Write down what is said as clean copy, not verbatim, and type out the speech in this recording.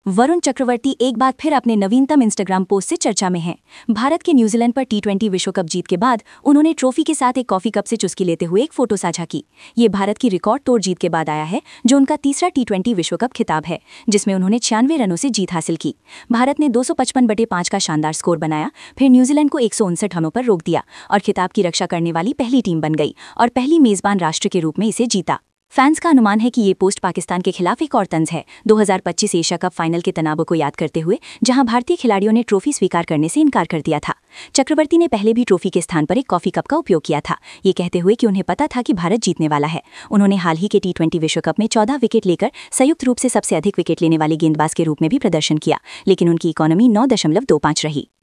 वरुण चक्रवर्ती एक बार फिर अपने नवीनतम इंस्टाग्राम पोस्ट से चर्चा में हैं। भारत के न्यूजीलैंड पर टी20 विश्व कप जीत के बाद उन्होंने ट्रॉफी के साथ एक कॉफी कप से चुस्की लेते हुए एक फोटो साझा की। ये भारत की रिकॉर्ड तोड़ जीत के बाद आया है, जो उनका तीसरा टी20 विश्व कप खिताब है, जिसमें उन्होंने 96 रनों से जीत हासिल की। भारत ने 255/5 का शानदार स्कोर बनाया, फिर न्यूजीलैंड को 159 रनों पर रोक दिया और खिताब की रक्षा करने वाली पहली टीम बन गई और पहली मेजबान राष्ट्र के रूप में इसे जीता। फैंस का अनुमान है कि ये पोस्ट पाकिस्तान के खिलाफ एक और तंज है 2025 एशिया कप फाइनल के तनावों को याद करते हुए, जहां भारतीय खिलाड़ियों ने ट्रॉफी स्वीकार करने से इनकार कर दिया था। चक्रवर्ती ने पहले भी ट्रॉफी के स्थान पर एक कॉफी कप का उपयोग किया था, ये कहते हुए कि उन्हें पता था कि भारत जीतने वाला है। उन्होंने हाल ही के टी20 विश्व कप में 14 विकेट लेकर संयुक्त रूप से सबसे अधिक विकेट लेने वाले गेंदबाज के रूप में भी प्रदर्शन किया, लेकिन उनकी इकॉनमी 9.25 रही।